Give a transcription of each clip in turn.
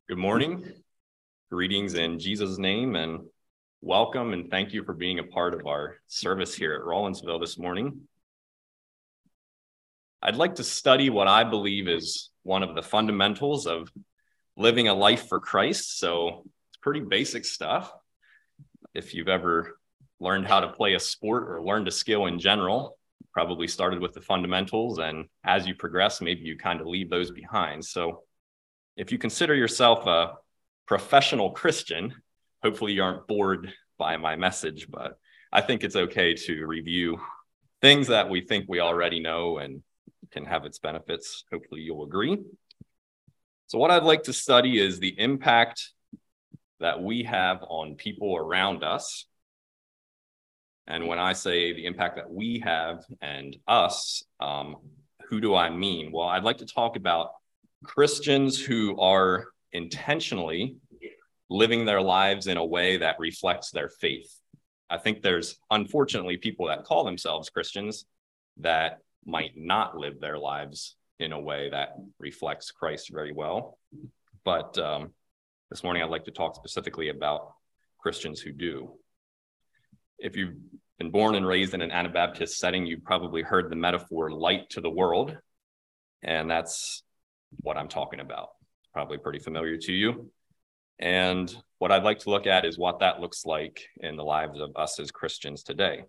Good morning. Greetings in Jesus' name, and welcome and thank you for being a part of our service here at Rawlinsville this morning. I'd like to study what I believe is one of the fundamentals of living a life for Christ. So it's pretty basic stuff. If you've ever learned how to play a sport or learned a skill in general, probably started with the fundamentals, and as you progress, maybe you kind of leave those behind. So if you consider yourself a professional Christian, hopefully you aren't bored by my message, but I think it's okay to review things that we think we already know and can have its benefits. Hopefully you'll agree. So what I'd like to study is the impact that we have on people around us. And when I say the impact that we have and us, who do I mean? Well, I'd like to talk about Christians who are intentionally living their lives in a way that reflects their faith. I think there's unfortunately people that call themselves Christians that might not live their lives in a way that reflects Christ very well. But this morning, I'd like to talk specifically about Christians who do. If you've been born and raised in an Anabaptist setting, you've probably heard the metaphor light to the world. And that's what I'm talking about. Probably pretty familiar to you. And what I'd like to look at is what that looks like in the lives of us as Christians today.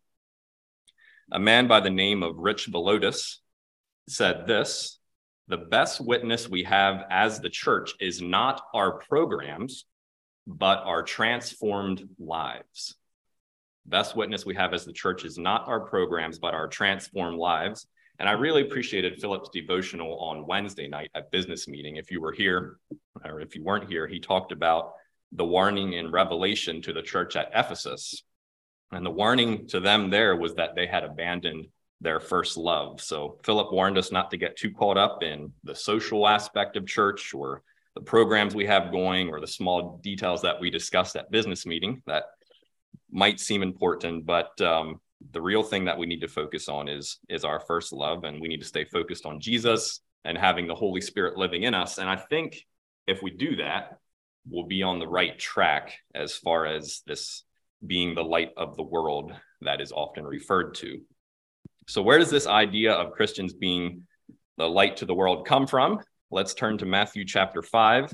A man by the name of Rich Villodas said this: "The best witness we have as the church is not our programs, but our transformed lives." Best witness we have as the church is not our programs, but our transformed lives. And I really appreciated Philip's devotional on Wednesday night at business meeting. If you were here, or if you weren't here, he talked about the warning in Revelation to the church at Ephesus. And the warning to them there was that they had abandoned their first love. So Philip warned us not to get too caught up in the social aspect of church or the programs we have going or the small details that we discussed at business meeting that might seem important, but the real thing that we need to focus on is our first love, and we need to stay focused on Jesus and having the Holy Spirit living in us. And I think if we do that, we'll be on the right track as far as this being the light of the world that is often referred to. So where does this idea of Christians being the light to the world come from? Let's turn to Matthew chapter 5.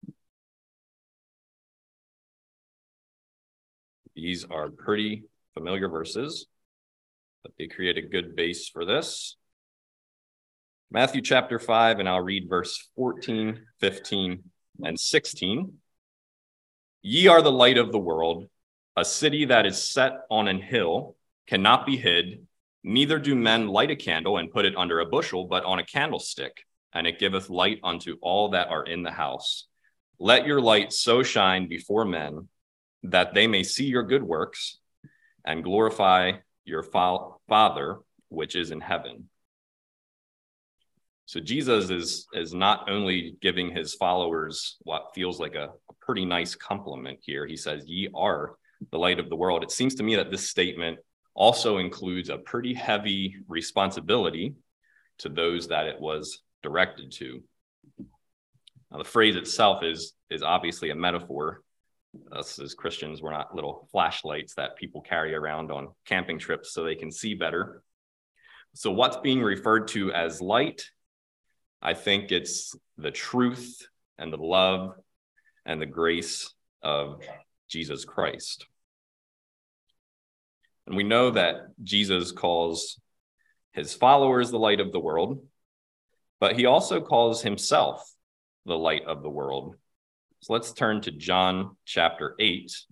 These are pretty familiar verses, but they create a good base for this. Matthew chapter 5, and I'll read verse 14, 15, and 16. "Ye are the light of the world. A city that is set on an hill cannot be hid, neither do men light a candle and put it under a bushel, but on a candlestick, and it giveth light unto all that are in the house. Let your light so shine before men, that they may see your good works and glorify your Father, which is in heaven." So Jesus is not only giving his followers what feels like a pretty nice compliment here. He says, "Ye are the light of the world." It seems to me that this statement also includes a pretty heavy responsibility to those that it was directed to. Now, the phrase itself is obviously a metaphor. Us as Christians, we're not little flashlights that people carry around on camping trips so they can see better. So what's being referred to as light? I think it's the truth and the love and the grace of Jesus Christ. And we know that Jesus calls his followers the light of the world, but he also calls himself the light of the world. So let's turn to John chapter 8.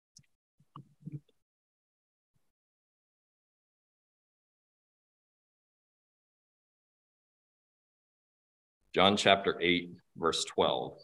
John chapter 8, verse 12.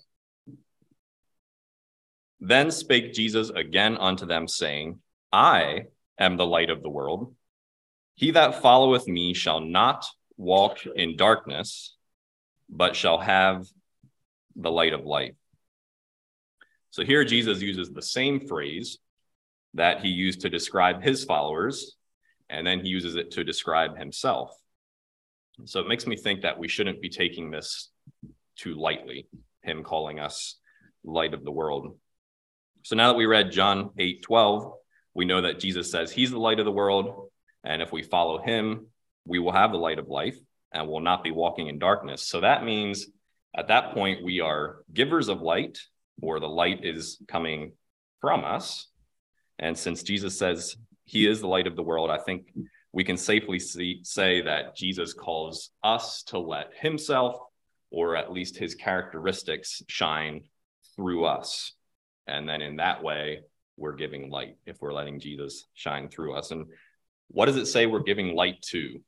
"Then spake Jesus again unto them, saying, I am the light of the world. He that followeth me shall not walk in darkness, but shall have the light of life." So here Jesus uses the same phrase that he used to describe his followers, and then he uses it to describe himself. So it makes me think that we shouldn't be taking this too lightly, him calling us light of the world. So now that we read John 8:12, we know that Jesus says he's the light of the world. And if we follow him, we will have the light of life and will not be walking in darkness. So that means at that point, we are givers of light, or the light is coming from us. And since Jesus says he is the light of the world, I think we can safely say that Jesus calls us to let himself, or at least his characteristics, shine through us. And then in that way, we're giving light if we're letting Jesus shine through us. And what does it say we're giving light to?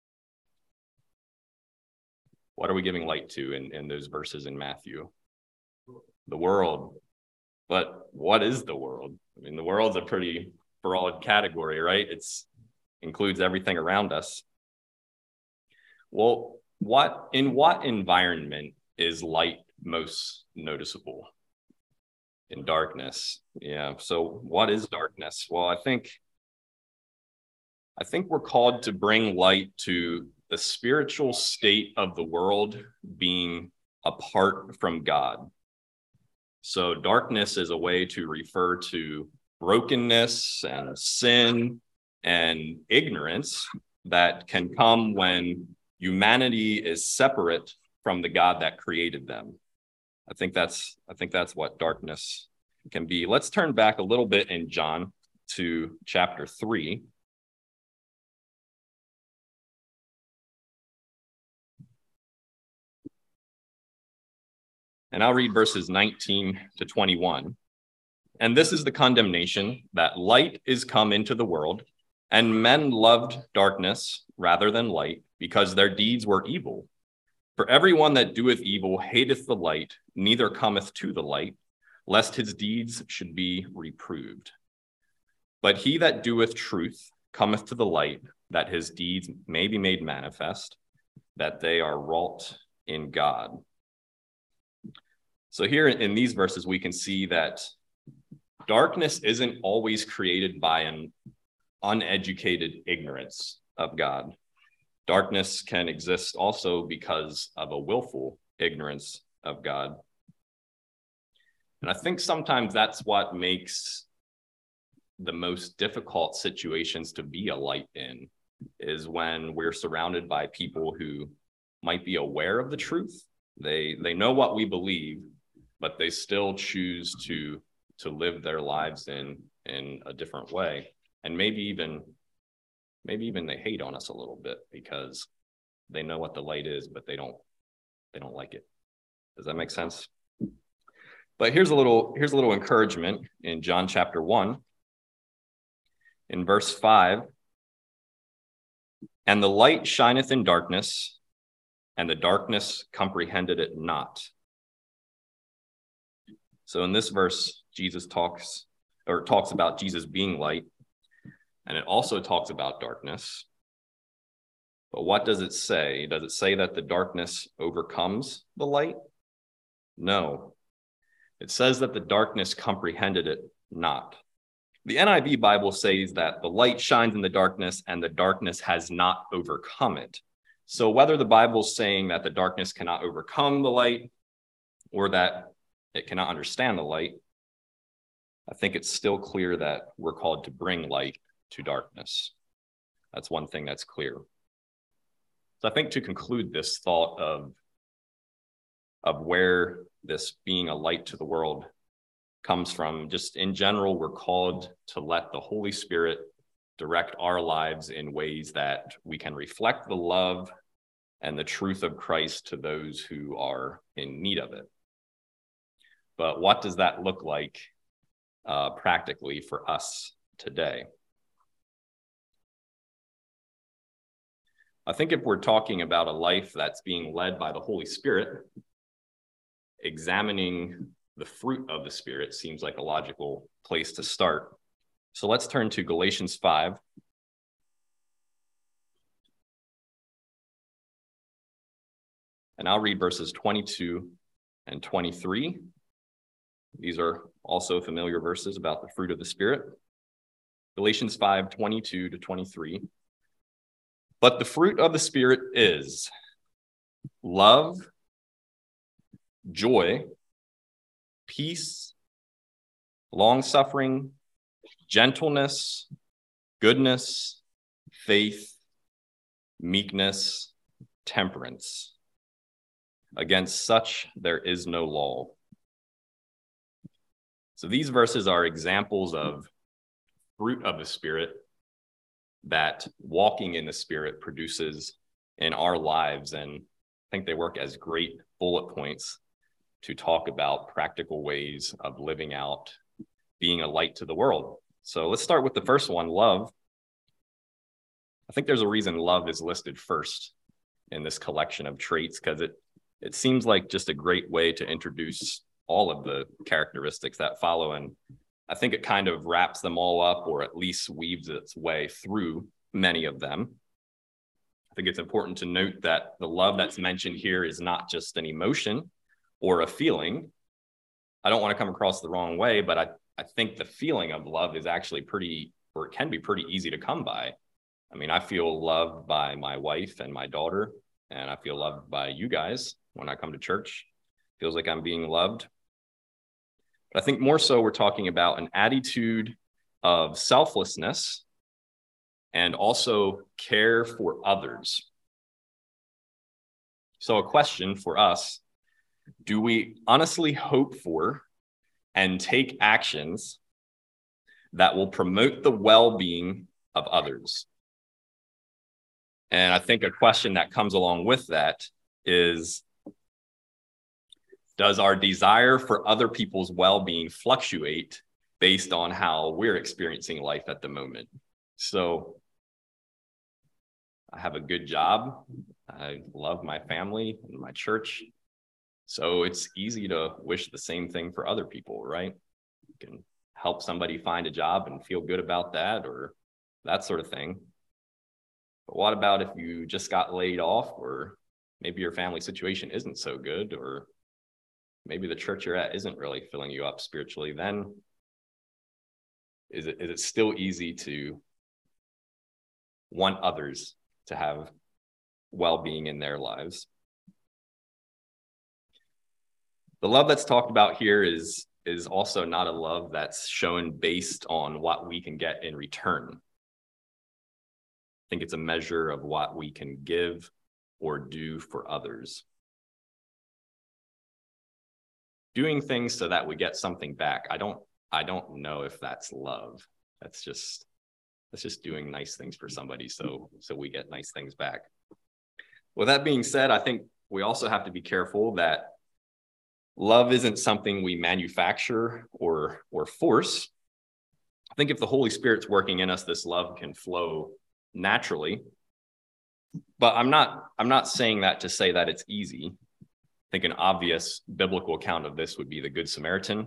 What are we giving light to in those verses in Matthew? The world. But what is the world? I mean, the world's a pretty broad category, right? It's includes everything around us. Well, in what environment is light most noticeable? In darkness. Yeah. So what is darkness? Well, I think we're called to bring light to the spiritual state of the world being apart from God. So darkness is a way to refer to brokenness and sin and ignorance that can come when humanity is separate from the God that created them. I think that's what darkness can be. Let's turn back a little bit in John to chapter 3. And I'll read verses 19 to 21. And this is the condemnation, that light is come into the world, and men loved darkness rather than light, because their deeds were evil. For everyone that doeth evil hateth the light, neither cometh to the light, lest his deeds should be reproved. But he that doeth truth cometh to the light, that his deeds may be made manifest, that they are wrought in God. So here in these verses, we can see that darkness isn't always created by an uneducated ignorance of God. Darkness can exist also because of a willful ignorance of God. And I think sometimes that's what makes the most difficult situations to be a light in, is when we're surrounded by people who might be aware of the truth. They know what we believe, but they still choose to live their lives in a different way. And maybe even they hate on us a little bit because they know what the light is, but they don't like it. Does that make sense? But here's a little encouragement in John chapter 1, in verse 5. And the light shineth in darkness, and the darkness comprehended it not. So in this verse, Jesus talks about Jesus being light, and it also talks about darkness. But what does it say? Does it say that the darkness overcomes the light? No. It says that the darkness comprehended it not. The NIV Bible says that the light shines in the darkness and the darkness has not overcome it. So whether the Bible's saying that the darkness cannot overcome the light or that it cannot understand the light, I think it's still clear that we're called to bring light to darkness. That's one thing that's clear. So I think to conclude this thought of where this being a light to the world comes from, just in general, we're called to let the Holy Spirit direct our lives in ways that we can reflect the love and the truth of Christ to those who are in need of it. But what does that look like practically for us today? I think if we're talking about a life that's being led by the Holy Spirit, examining the fruit of the Spirit seems like a logical place to start. So let's turn to Galatians 5. And I'll read verses 22 and 23. These are also familiar verses about the fruit of the Spirit. Galatians 5, 22 to 23. But the fruit of the Spirit is love, joy, peace, long-suffering, gentleness, goodness, faith, meekness, temperance. Against such there is no law. So these verses are examples of fruit of the Spirit that walking in the Spirit produces in our lives. And I think they work as great bullet points to talk about practical ways of living out, being a light to the world. So let's start with the first one, love. I think there's a reason love is listed first in this collection of traits, because it seems like just a great way to introduce all of the characteristics that follow. And I think it kind of wraps them all up, or at least weaves its way through many of them. I think it's important to note that the love that's mentioned here is not just an emotion or a feeling. I don't want to come across the wrong way, but I think the feeling of love is actually pretty, or it can be pretty easy to come by. I mean, I feel loved by my wife and my daughter, and I feel loved by you guys when I come to church. It feels like I'm being loved. But I think more so we're talking about an attitude of selflessness and also care for others. So a question for us: do we honestly hope for and take actions that will promote the well-being of others? And I think a question that comes along with that is, does our desire for other people's well-being fluctuate based on how we're experiencing life at the moment? So I have a good job. I love my family and my church. So it's easy to wish the same thing for other people, right? You can help somebody find a job and feel good about that, or that sort of thing. But what about if you just got laid off, or maybe your family situation isn't so good, or maybe the church you're at isn't really filling you up spiritually? Then is it still easy to want others to have well-being in their lives? The love that's talked about here is also not a love that's shown based on what we can get in return. I think it's a measure of what we can give or do for others. Doing things so that we get something back, I don't know if that's love. That's just doing nice things for somebody so we get nice things back. With that being said, I think we also have to be careful that love isn't something we manufacture or force. I think if the Holy Spirit's working in us, this love can flow naturally. But I'm not saying that to say that it's easy. I think an obvious biblical account of this would be the Good Samaritan.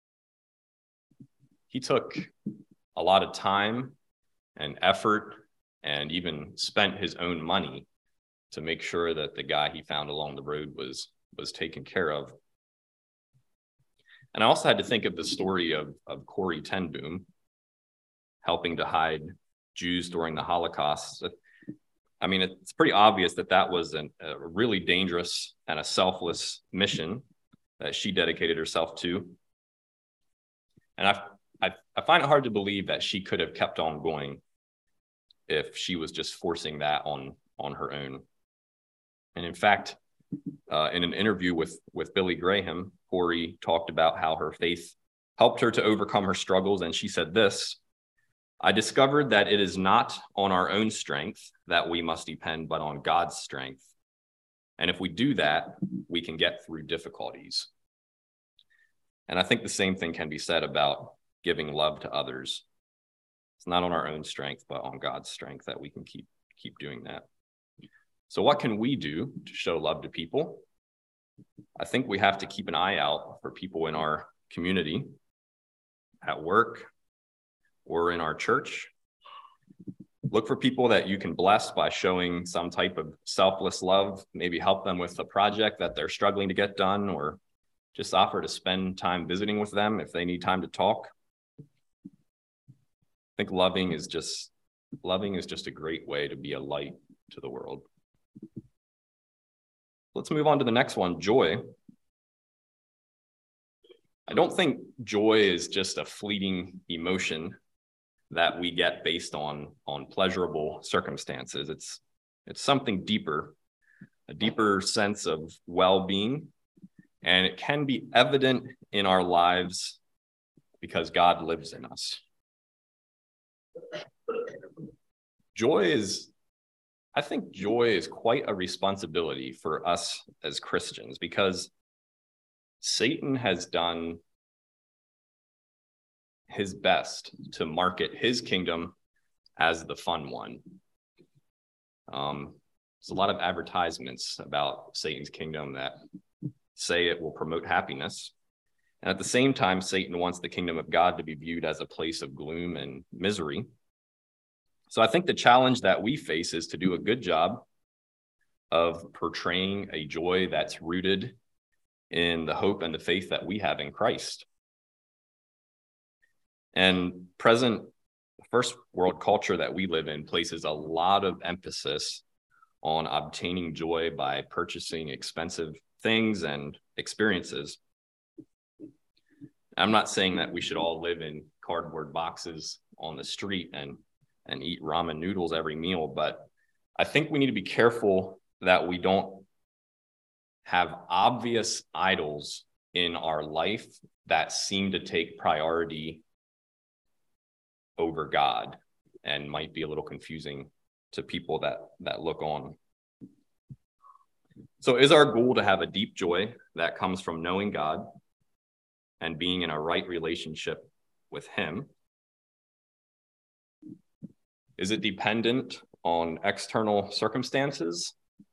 He took a lot of time and effort and even spent his own money to make sure that the guy he found along the road was taken care of. And I also had to think of the story of Corrie ten Boom helping to hide Jews during the Holocaust. I mean, it's pretty obvious that was a really dangerous and a selfless mission that she dedicated herself to. And I find it hard to believe that she could have kept on going if she was just forcing that on her own. And in fact, in an interview with Billy Graham, Corrie talked about how her faith helped her to overcome her struggles. And she said this: I discovered that it is not on our own strength that we must depend, but on God's strength. And if we do that, we can get through difficulties. And I think the same thing can be said about giving love to others. It's not on our own strength, but on God's strength that we can keep doing that. So what can we do to show love to people? I think we have to keep an eye out for people in our community, at work, or in our church. Look for people that you can bless by showing some type of selfless love, maybe help them with a project that they're struggling to get done, or just offer to spend time visiting with them if they need time to talk. I think loving is just a great way to be a light to the world. Let's move on to the next one, joy. I don't think joy is just a fleeting emotion that we get based on pleasurable circumstances. It's something deeper, a deeper sense of well-being, and it can be evident in our lives because God lives in us. I think joy is quite a responsibility for us as Christians, because Satan has done his best to market his kingdom as the fun one. There's a lot of advertisements about Satan's kingdom that say it will promote happiness. And at the same time, Satan wants the kingdom of God to be viewed as a place of gloom and misery. So I think the challenge that we face is to do a good job of portraying a joy that's rooted in the hope and the faith that we have in Christ. And present first world culture that we live in places a lot of emphasis on obtaining joy by purchasing expensive things and experiences. I'm not saying that we should all live in cardboard boxes on the street and eat ramen noodles every meal, but I think we need to be careful that we don't have obvious idols in our life that seem to take priority over God and might be a little confusing to people that look on. So is our goal to have a deep joy that comes from knowing God and being in a right relationship with him? Is it dependent on external circumstances?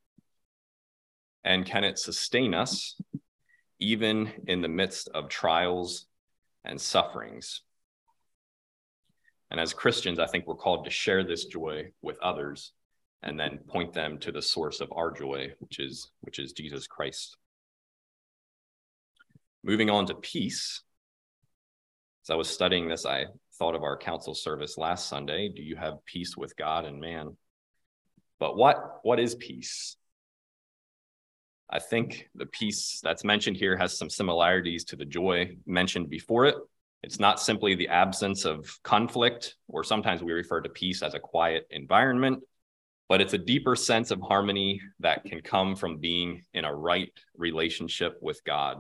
And can it sustain us even in the midst of trials and sufferings? And as Christians, I think we're called to share this joy with others and then point them to the source of our joy, which is Jesus Christ. Moving on to peace. As I was studying this, I thought of our council service last Sunday. Do you have peace with God and man? But what is peace? I think the peace that's mentioned here has some similarities to the joy mentioned before it. It's not simply the absence of conflict, or sometimes we refer to peace as a quiet environment, but it's a deeper sense of harmony that can come from being in a right relationship with God.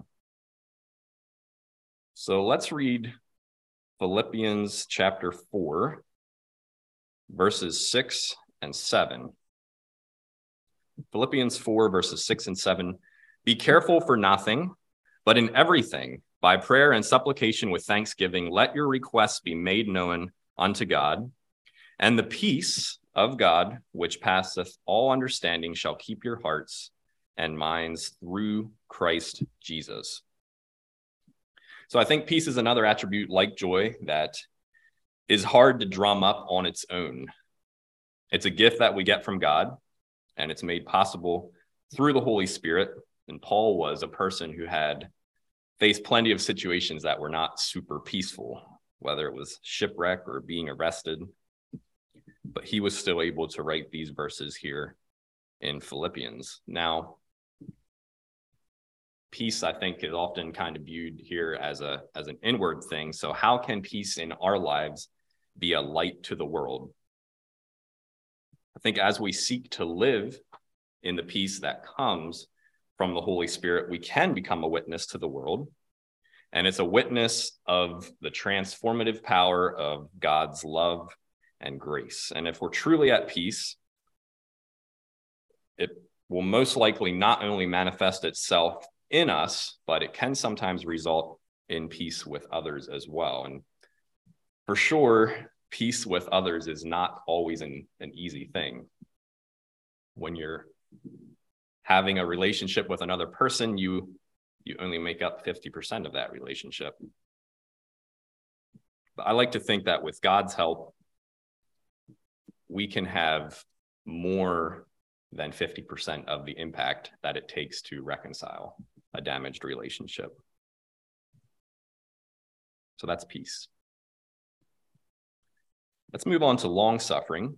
So let's read Philippians chapter 4, verses 6 and 7. Philippians 4, verses 6 and 7. Be careful for nothing, but in everything, by prayer and supplication with thanksgiving, let your requests be made known unto God, and the peace of God, which passeth all understanding, shall keep your hearts and minds through Christ Jesus. So I think peace is another attribute like joy that is hard to drum up on its own. It's a gift that we get from God, and it's made possible through the Holy Spirit. And Paul was a person who had faced plenty of situations that were not super peaceful, whether it was shipwreck or being arrested. But he was still able to write these verses here in Philippians. Now, peace, I think, is often kind of viewed here as an inward thing. So how can peace in our lives be a light to the world? I think as we seek to live in the peace that comes from the Holy Spirit, we can become a witness to the world. And it's a witness of the transformative power of God's love and grace. And if we're truly at peace, it will most likely not only manifest itself in us, but it can sometimes result in peace with others as well. And for sure, peace with others is not always an easy thing. When you're having a relationship with another person, you only make up 50% of that relationship. But I like to think that with God's help, we can have more than 50% of the impact that it takes to reconcile a damaged relationship. So that's peace. Let's move on to long suffering.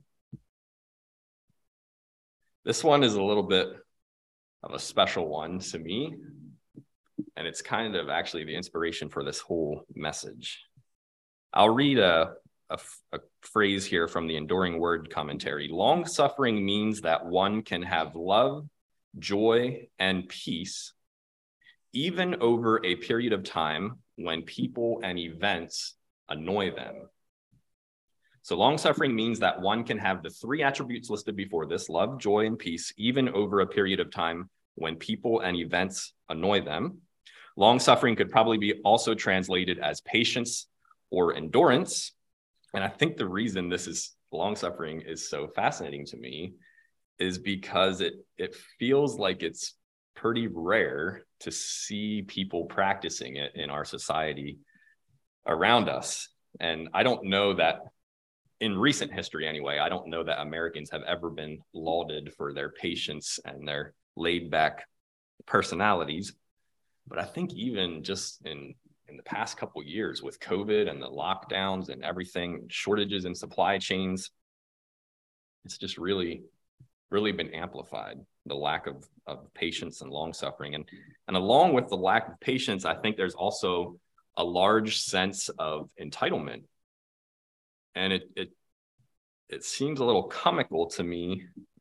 This one is a little bit of a special one to me. And it's kind of actually the inspiration for this whole message. I'll read a phrase here from the Enduring Word commentary. Long suffering means that one can have love, joy, and peace, even over a period of time when people and events annoy them. So long suffering means that one can have the three attributes listed before this, love, joy, and peace, even over a period of time when people and events annoy them. Long suffering could probably be also translated as patience or endurance. And I think the reason this is long suffering is so fascinating to me is because it feels like it's pretty rare to see people practicing it in our society around us. And I don't know that in recent history anyway, I don't know that Americans have ever been lauded for their patience and their laid back personalities. But I think even just in the past couple of years with COVID and the lockdowns and everything, shortages in supply chains, it's just really been amplified, the lack of patience and long suffering. And along with the lack of patience, I think there's also a large sense of entitlement. And it seems a little comical to me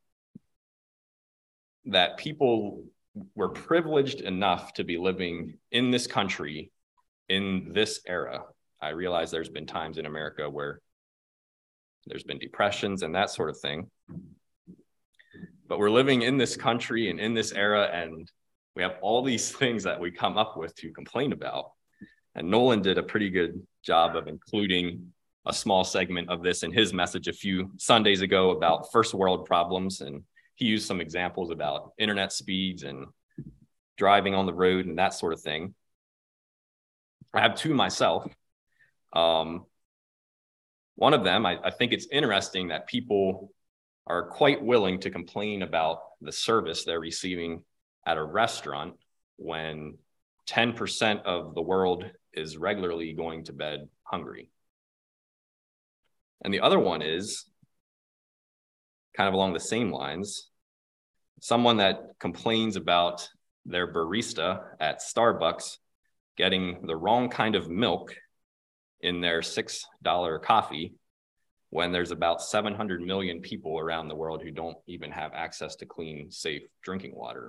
that people were privileged enough to be living in this country in this era. I realize there's been times in America where there's been depressions and that sort of thing. But we're living in this country and in this era, and we have all these things that we come up with to complain about. And Nolan did a pretty good job of including a small segment of this in his message a few Sundays ago about first world problems. And he used some examples about internet speeds and driving on the road and that sort of thing. I have two myself. One of them, I think it's interesting that people are quite willing to complain about the service they're receiving at a restaurant when 10% of the world is regularly going to bed hungry. And the other one is kind of along the same lines, someone that complains about their barista at Starbucks getting the wrong kind of milk in their $6 coffee when there's about 700 million people around the world who don't even have access to clean, safe drinking water.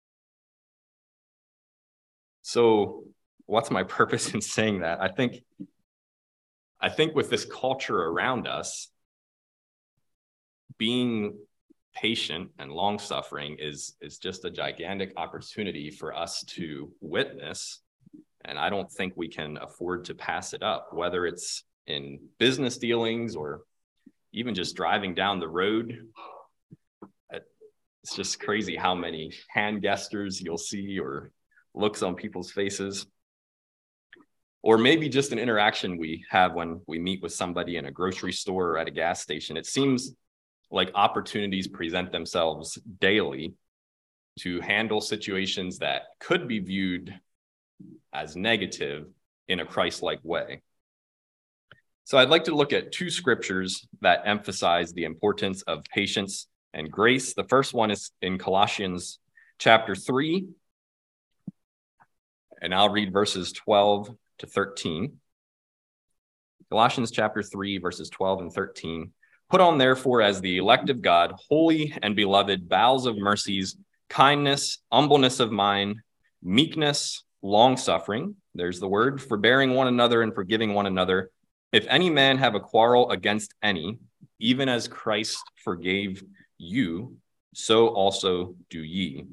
So what's my purpose in saying that? I think with this culture around us, being patient and long-suffering is just a gigantic opportunity for us to witness. And I don't think we can afford to pass it up, whether it's in business dealings or even just driving down the road. It's just crazy how many hand gestures you'll see or looks on people's faces. Or maybe just an interaction we have when we meet with somebody in a grocery store or at a gas station. It seems like opportunities present themselves daily to handle situations that could be viewed as negative in a Christ-like way. So I'd like to look at two scriptures that emphasize the importance of patience and grace. The first one is in Colossians chapter 3, and I'll read verses 12 to 13. Colossians chapter 3, verses 12 and 13. Put on, therefore, as the elect of God, holy and beloved, bowels of mercies, kindness, humbleness of mind, meekness, long-suffering. There's the word, forbearing one another and forgiving one another. If any man have a quarrel against any, even as Christ forgave you, so also do ye.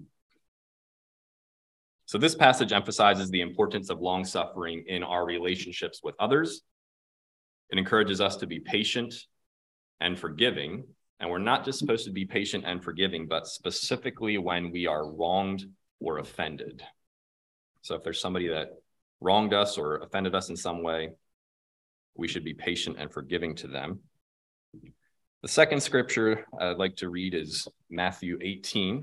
So this passage emphasizes the importance of long-suffering in our relationships with others. It encourages us to be patient and forgiving. And we're not just supposed to be patient and forgiving, but specifically when we are wronged or offended. So if there's somebody that wronged us or offended us in some way, we should be patient and forgiving to them. The second scripture I'd like to read is Matthew 18.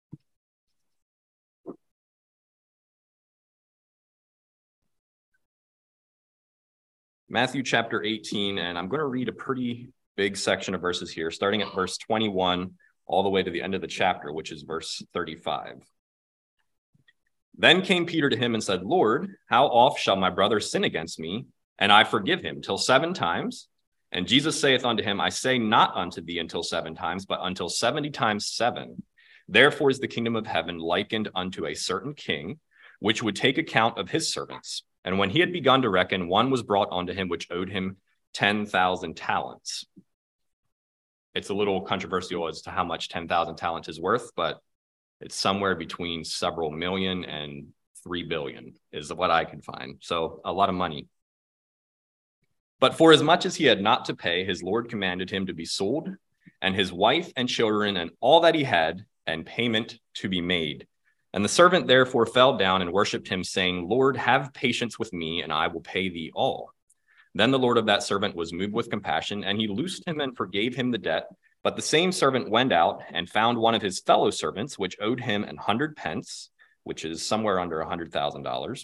Matthew chapter 18, and I'm going to read a pretty big section of verses here, starting at verse 21 all the way to the end of the chapter, which is verse 35. Then came Peter to him and said, Lord, how oft shall my brother sin against me, and I forgive him? Till 7 times? And Jesus saith unto him, I say not unto thee until 7 times, but until 70 times 7. Therefore is the kingdom of heaven likened unto a certain king, which would take account of his servants. And when he had begun to reckon, one was brought unto him which owed him 10,000 talents. It's a little controversial as to how much 10,000 talents is worth, but it's somewhere between several million and 3 billion is what I can find. So a lot of money. But for as much as he had not to pay, his Lord commanded him to be sold, and his wife and children and all that he had, and payment to be made. And the servant therefore fell down and worshipped him, saying, Lord, have patience with me, and I will pay thee all. Then the Lord of that servant was moved with compassion, and he loosed him and forgave him the debt. But the same servant went out and found one of his fellow servants, which owed him 100 pence, which is somewhere under $100,000.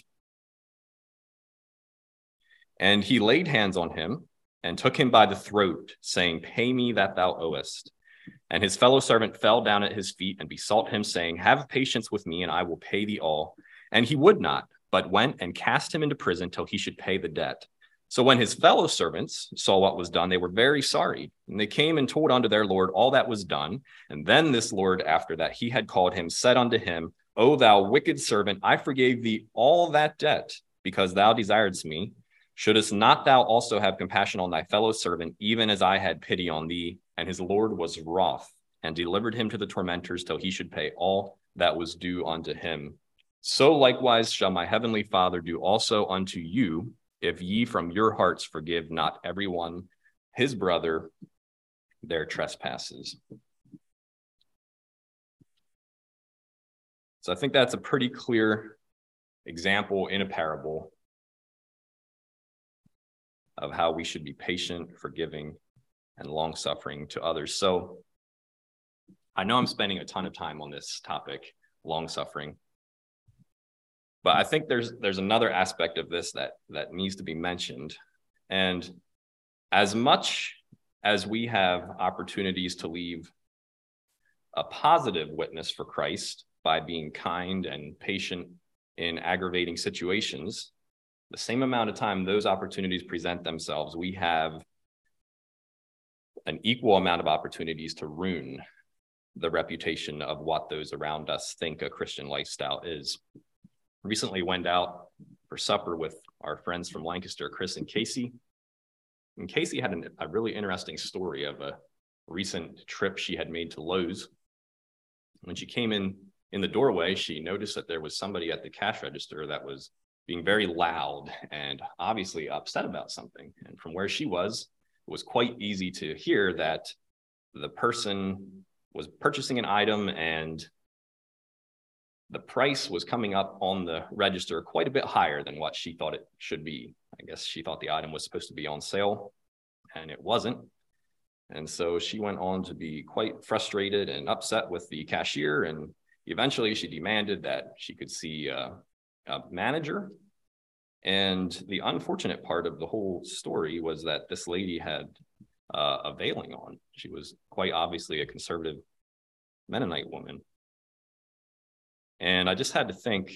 And he laid hands on him and took him by the throat, saying, Pay me that thou owest. And his fellow servant fell down at his feet and besought him, saying, Have patience with me, and I will pay thee all. And he would not, but went and cast him into prison till he should pay the debt. So when his fellow servants saw what was done, they were very sorry. And they came and told unto their Lord all that was done. And then this Lord, after that he had called him, said unto him, O thou wicked servant, I forgave thee all that debt, because thou desiredst me. Shouldest not thou also have compassion on thy fellow servant, even as I had pity on thee? And his Lord was wroth, and delivered him to the tormentors till he should pay all that was due unto him. So likewise shall my heavenly Father do also unto you, if ye from your hearts forgive not everyone his brother their trespasses. So I think that's a pretty clear example in a parable of how we should be patient, forgiving, and long-suffering to others. So I know I'm spending a ton of time on this topic, long-suffering. But I think there's another aspect of this that needs to be mentioned. And as much as we have opportunities to leave a positive witness for Christ by being kind and patient in aggravating situations, the same amount of time those opportunities present themselves, we have an equal amount of opportunities to ruin the reputation of what those around us think a Christian lifestyle is. Recently went out for supper with our friends from Lancaster, Chris and Casey. And Casey had a really interesting story of a recent trip she had made to Lowe's. When she came in the doorway, she noticed that there was somebody at the cash register that was being very loud and obviously upset about something. And from where she was, it was quite easy to hear that the person was purchasing an item and the price was coming up on the register quite a bit higher than what she thought it should be. I guess she thought the item was supposed to be on sale, and it wasn't. And so she went on to be quite frustrated and upset with the cashier, and eventually she demanded that she could see a manager. And the unfortunate part of the whole story was that this lady had a veiling on. She was quite obviously a conservative Mennonite woman. And I just had to think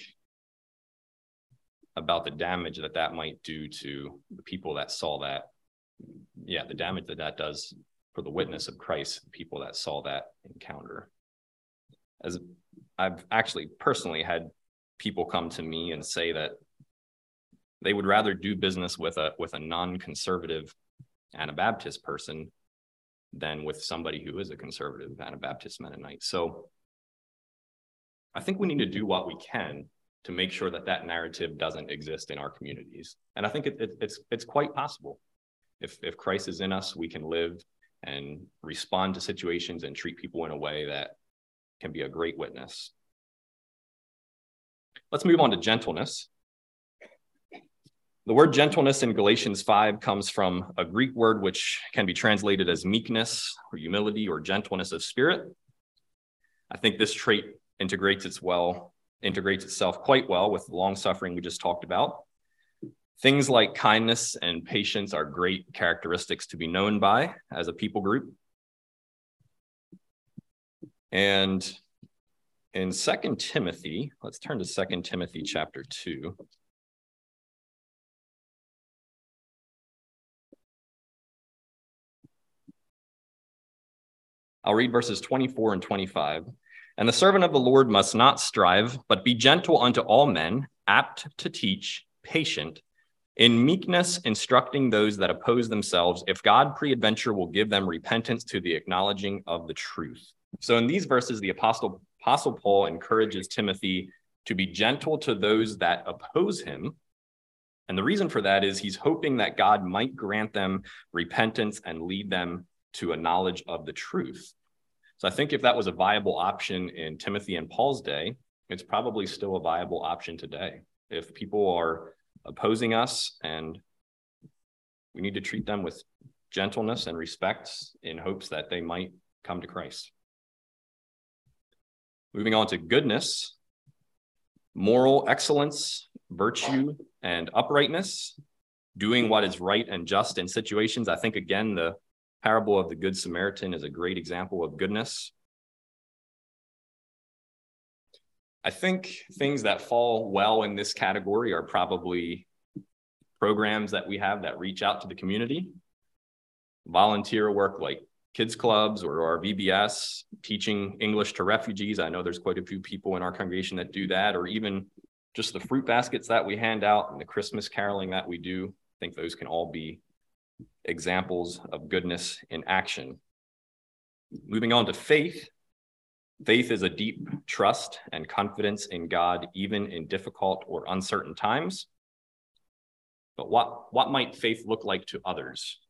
about the damage that might do to the people that saw that. Yeah, the damage that does for the witness of Christ, the people that saw that encounter. As I've actually personally had people come to me and say that they would rather do business with a non-conservative Anabaptist person than with somebody who is a conservative Anabaptist Mennonite. So I think we need to do what we can to make sure that narrative doesn't exist in our communities. And I think it's quite possible. If Christ is in us, we can live and respond to situations and treat people in a way that can be a great witness. Let's move on to gentleness. The word gentleness in Galatians 5 comes from a Greek word which can be translated as meekness or humility or gentleness of spirit. I think this trait integrates itself quite well with the long-suffering we just talked about. Things like kindness and patience are great characteristics to be known by as a people group. And In 2 Timothy, let's turn to 2 Timothy chapter 2. I'll read verses 24 and 25. And the servant of the Lord must not strive, but be gentle unto all men, apt to teach, patient, in meekness instructing those that oppose themselves, if God peradventure will give them repentance to the acknowledging of the truth. So in these verses, the Apostle Paul encourages Timothy to be gentle to those that oppose him. And the reason for that is he's hoping that God might grant them repentance and lead them to a knowledge of the truth. So I think if that was a viable option in Timothy and Paul's day, it's probably still a viable option today. If people are opposing us, and we need to treat them with gentleness and respect in hopes that they might come to Christ. Moving on to goodness, moral excellence, virtue, and uprightness, doing what is right and just in situations. I think, again, the parable of the Good Samaritan is a great example of goodness. I think things that fall well in this category are probably programs that we have that reach out to the community, volunteer work like kids clubs or our VBS, teaching English to refugees. I know there's quite a few people in our congregation that do that, or even just the fruit baskets that we hand out and the Christmas caroling that we do. I think those can all be examples of goodness in action. Moving on to faith. Faith is a deep trust and confidence in God, even in difficult or uncertain times. But what might faith look like to others?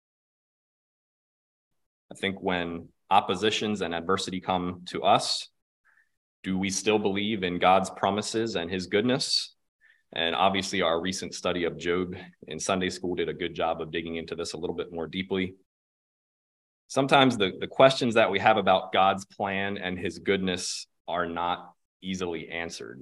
I think when oppositions and adversity come to us, do we still believe in God's promises and his goodness? And obviously our recent study of Job in Sunday school did a good job of digging into this a little bit more deeply. Sometimes the questions that we have about God's plan and his goodness are not easily answered.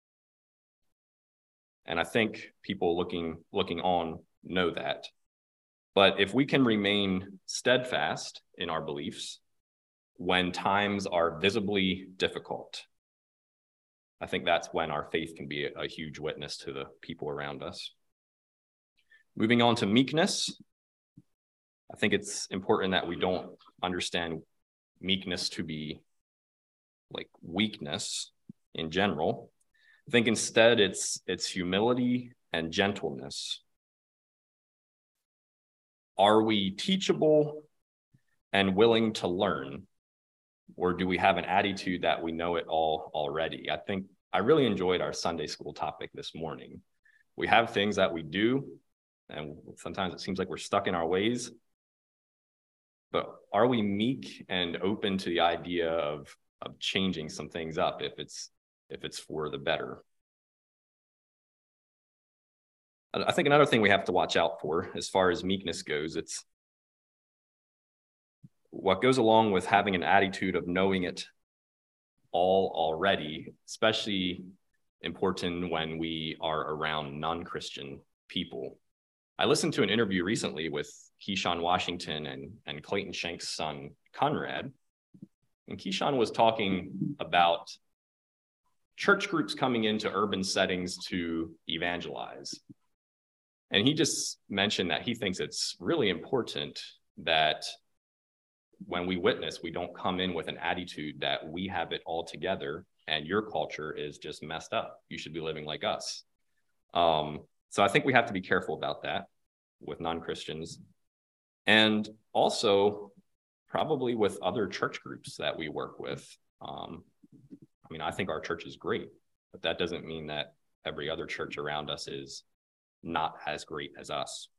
And I think people looking on know that. But if we can remain steadfast in our beliefs when times are visibly difficult, I think that's when our faith can be a huge witness to the people around us. Moving on to meekness. I think it's important that we don't understand meekness to be like weakness in general. I think instead it's humility and gentleness. Are we teachable and willing to learn? Or do we have an attitude that we know it all already? I think I really enjoyed our Sunday school topic this morning. We have things that we do, and sometimes it seems like we're stuck in our ways. But are we meek and open to the idea of changing some things up if it's for the better? I think another thing we have to watch out for as far as meekness goes, it's what goes along with having an attitude of knowing it all already, especially important when we are around non-Christian people. I listened to an interview recently with Keyshawn Washington and Clayton Shank's son, Conrad. And Keyshawn was talking about church groups coming into urban settings to evangelize. And he just mentioned that he thinks it's really important that when we witness, we don't come in with an attitude that we have it all together and your culture is just messed up. You should be living like us. So I think we have to be careful about that with non-Christians, and also probably with other church groups that we work with. I think our church is great, but that doesn't mean that every other church around us is not as great as us.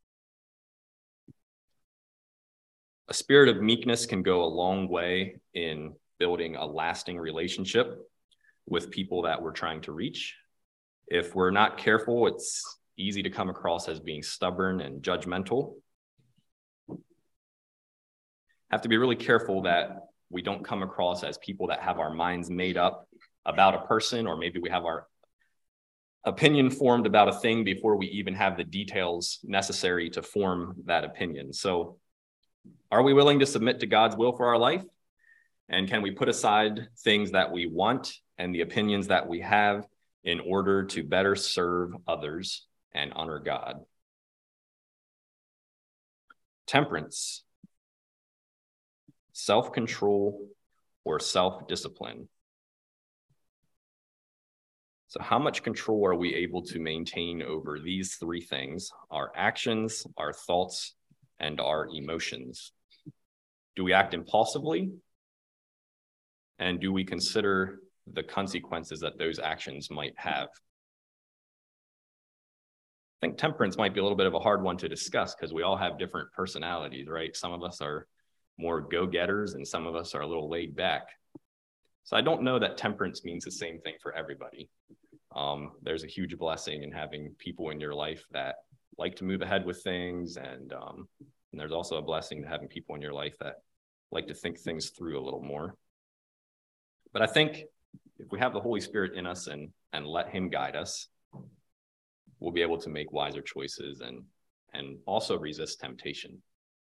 A spirit of meekness can go a long way in building a lasting relationship with people that we're trying to reach. If we're not careful, it's easy to come across as being stubborn and judgmental. Have to be really careful that we don't come across as people that have our minds made up about a person, or maybe we have our opinion formed about a thing before we even have the details necessary to form that opinion. So are we willing to submit to God's will for our life? And can we put aside things that we want and the opinions that we have in order to better serve others and honor God. Temperance, self-control, or self-discipline. So how much control are we able to maintain over these three things: our actions, our thoughts, and our emotions? Do we act impulsively? And do we consider the consequences that those actions might have? I think temperance might be a little bit of a hard one to discuss because we all have different personalities, right? Some of us are more go-getters and some of us are a little laid back. So I don't know that temperance means the same thing for everybody. There's a huge blessing in having people in your life that like to move ahead with things, and there's also a blessing to having people in your life that like to think things through a little more. But I think if we have the Holy Spirit in us and let him guide us, we'll be able to make wiser choices and also resist temptation.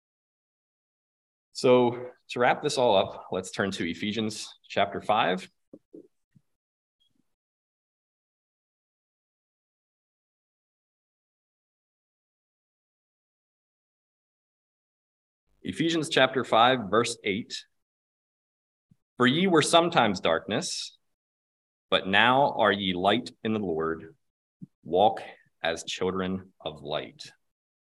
So to wrap this all up, let's turn to Ephesians chapter 5. Ephesians chapter 5, verse 8. For ye were sometimes darkness, but now are ye light in the Lord. Walk as children of light.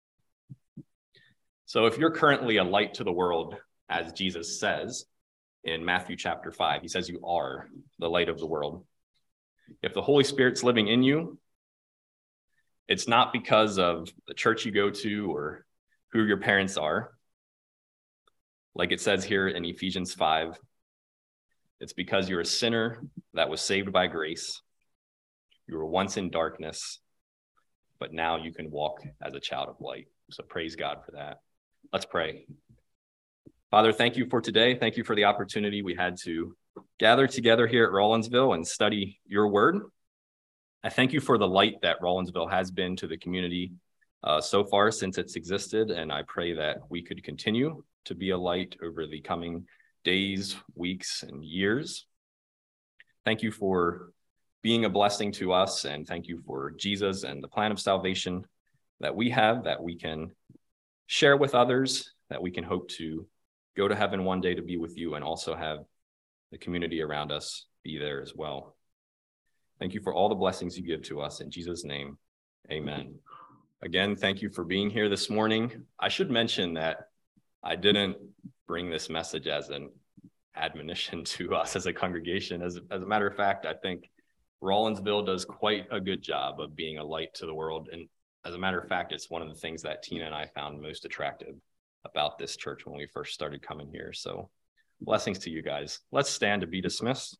So if you're currently a light to the world, as Jesus says in Matthew chapter 5, he says you are the light of the world. If the Holy Spirit's living in you, it's not because of the church you go to or who your parents are. Like it says here in Ephesians 5, it's because you're a sinner that was saved by grace. You were once in darkness, but now you can walk as a child of light. So praise God for that. Let's pray. Father, thank you for today. Thank you for the opportunity we had to gather together here at Rawlinsville and study your word. I thank you for the light that Rawlinsville has been to the community so far since it's existed, and I pray that we could continue to be a light over the coming days, weeks, and years. Thank you for being a blessing to us, and thank you for Jesus and the plan of salvation that we have, that we can share with others, that we can hope to go to heaven one day to be with you and also have the community around us be there as well. Thank you for all the blessings you give to us. In Jesus' name, amen. Again, thank you for being here this morning. I should mention that I didn't bring this message as an admonition to us as a congregation. As a matter of fact, I think Rawlinsville does quite a good job of being a light to the world. And as a matter of fact, it's one of the things that Tina and I found most attractive about this church when we first started coming here. So blessings to you guys. Let's stand to be dismissed.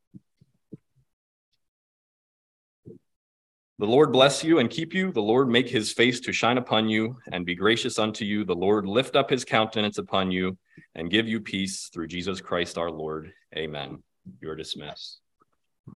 The Lord bless you and keep you. The Lord make his face to shine upon you and be gracious unto you. The Lord lift up his countenance upon you and give you peace through Jesus Christ our Lord. Amen. You are dismissed.